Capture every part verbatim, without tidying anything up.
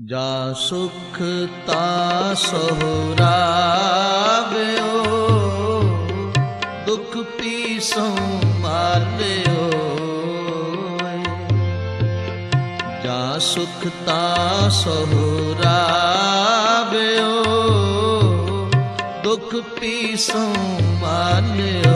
जा सुख ता सोहराव्यो, दुख पी संभाल्यो। जा सुख ता सोहराव्यो, दुख पी संभाल्यो।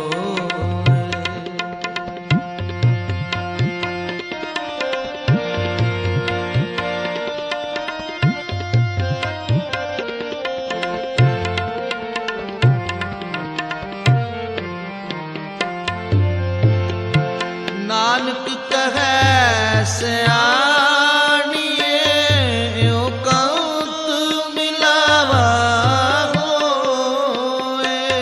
नानक कहे सयाणिए, यो कौत मिलावा होए।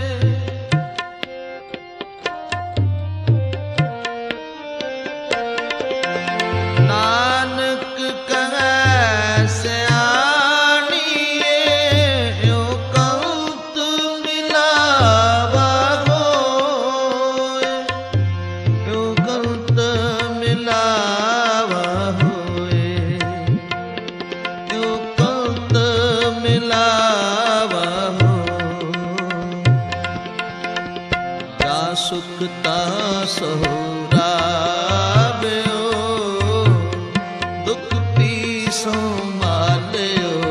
नानक कहे सयाणिए, यो कौत मिलावा होए। यो कौत मिलावा होए, यो कौत मिलावा होए। जा सुख ता सोहराव्यो, दुख पी संभाल्यो।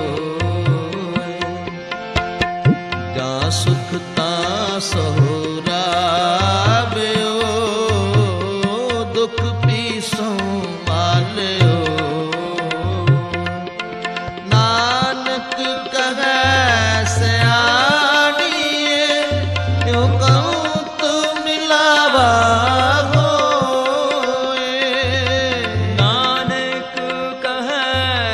जा सुख ता सोहराव्यो, दुख पी संभाल्यो। नानक कहे सयाणिए, यो कौत मिलावा होए। नानक कहे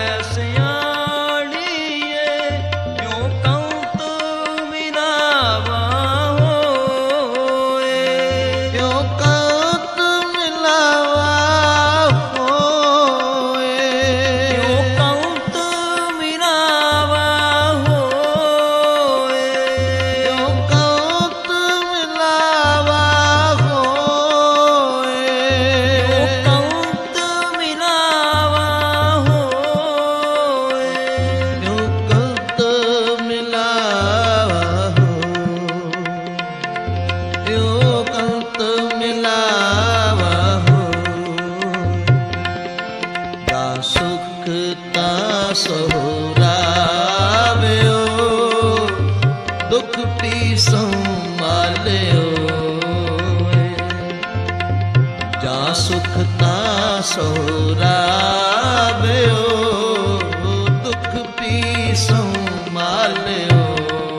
सयाणिए, यो कौत मिलावा होए। यो कौत मिलावा होए। यो कौत मिलावा होए। यो कौत मिलावा होए। यो कौत मिलावा होए। यो कौत मिलावा होए। यो कौत मिलावा होए। जा सुख ता सोहराव्यो, दुख पी संभाल्यो। जा सुख ता सोहराव्यो, दुख पी संभाल्यो।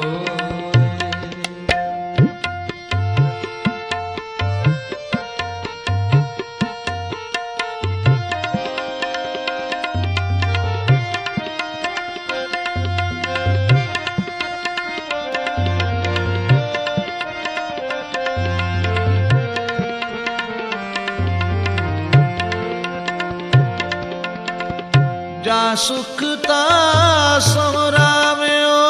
जा सुख ता सोहराव्यो,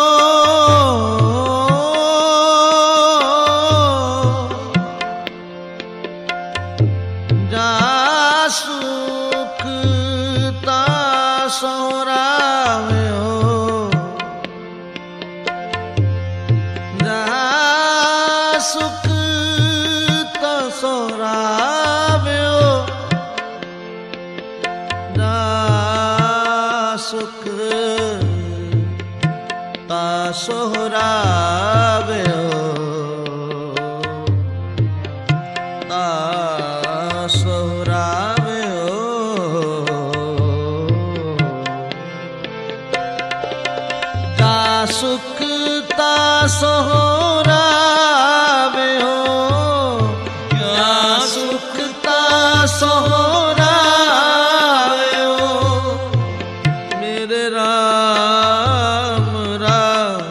जा सुख ता सोहराव्यो, जा सुख ता सोहराव्यो। जा सुख ता सोहराव्यो, ता सोहराव्यो। जा सुख ता सोहराव्यो, जा सुख ता सोहराव्यो। मेरे राम राम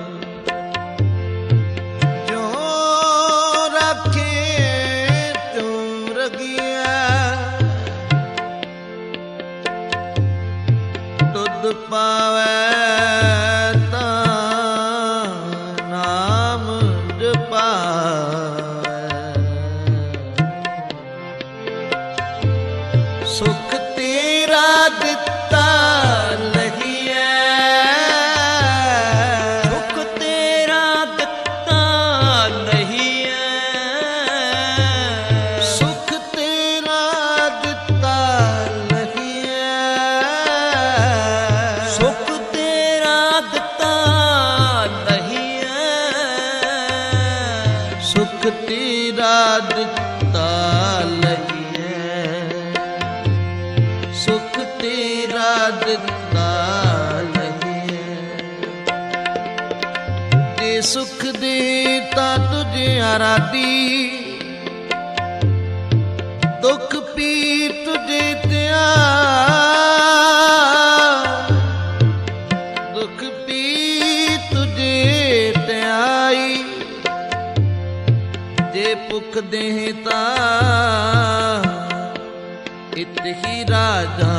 जो रखे त्यों रगिया। तुध पावै ता नाम जपावै। सुख तेरा दिता ਦਿੱਤਾ ਲਈਐ, ਸੁਖ ਤੇਰਾ ਦਿੱਤਾ ਲਈਐ। ਜੇ ਸੁਖ ਦੇਤਾ ਤੁਝੇ ਆਰਾਧੀ, ਦੁਖ ਪੀ ਤੁਝੇ ਤਿਆ, ਦੁਖ ਪੀ ਤੁਝੇ ਤਿਆਈ। ਜੇ ਭੁਖ ਦੇਹ ਤਾ ਇਤ ਹੀ ਰਾਜਾ,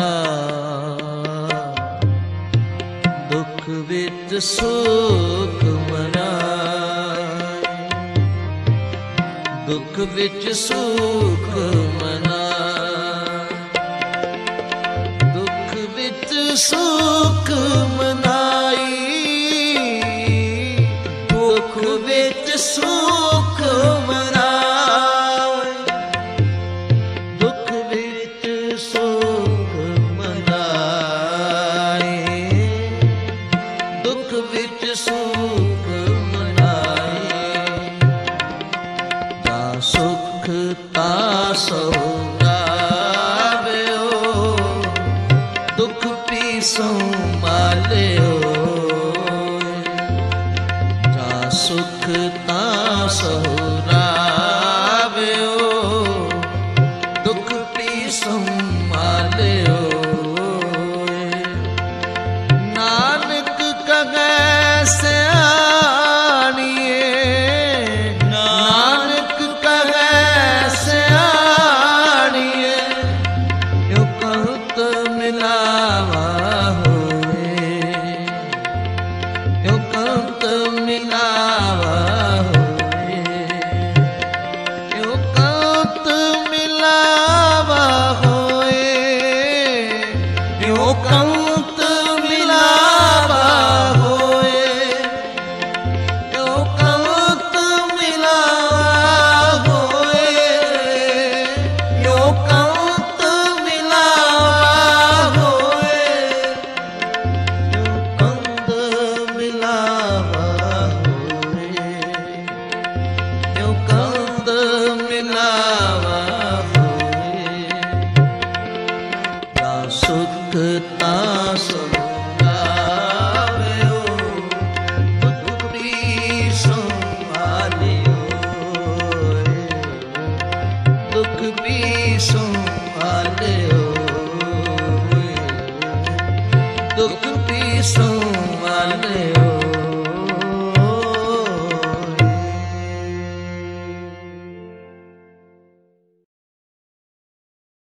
ਦੁਖ ਵਿੱਚ ਸੁਖ ਮਨਾਏ, ਦੁਖ ਵਿੱਚ ਸੁਖ ਮਨਾਏ, ਦੁਖ ਵਿੱਚ ਸੁਖ ਮਨਾਈ, ਦੁਖ ਵਿੱਚ ਸੁਖ ਮਨਾਏ, ਦੁਖ ਵਿੱਚ ਸੁਖ ਮਨਾਏ, ਦੁਖ ਵਿੱਚ ਸੁਖ ਮਨਾਏ। ਤਾ ਸੁਖ ਤਾ ਸਹੁਰਾਵਿਓ, ਦੁਖ ਪੀ ਸੰਭਾਲਿਓ। ਤਾ ਸੁਖ ਤਾ ਸਹੁਰਾਵਿਓ, ਦੁਖ ਪੀ ਸੰਭਾਲਿਓ। ਨਾਨਕ ਕਹੈ ਸਿਆਣੀਏ, ਨਾਨਕ ਕਹੈ ਸਿਆਣੀਏ, ਜੋ ਕਹੁਤ ਮਿਲਾਵਾ ਹੋਏ, ਜੋ ਕਹੁਤ ਮਿਲਾਵਾ ਹੋਏ, ਜੋ ਕਹੁਤ ਮਿਲਾਵਾ ਹੋਏ, ਜੋ ਕਹੁਤ ਮਿਲਾਵਾ ਹੋਏ, ਜੋ ਕਹੁਤ ਮਿਲਾਵਾ ਹੋਏ, ਜੋ ਕਹੁਤ ਮਿਲਾਵਾ ਹੋਏ, ਜੋ ਕੰਦ ਮਿਲਾਵਾ ਹੋਏ, ਜੋ ਕੰਦ ਮਿਲਾਵਾ ਹੋਏ। ਤਾ ਸੁਖ ਤਾ ਸੁਖ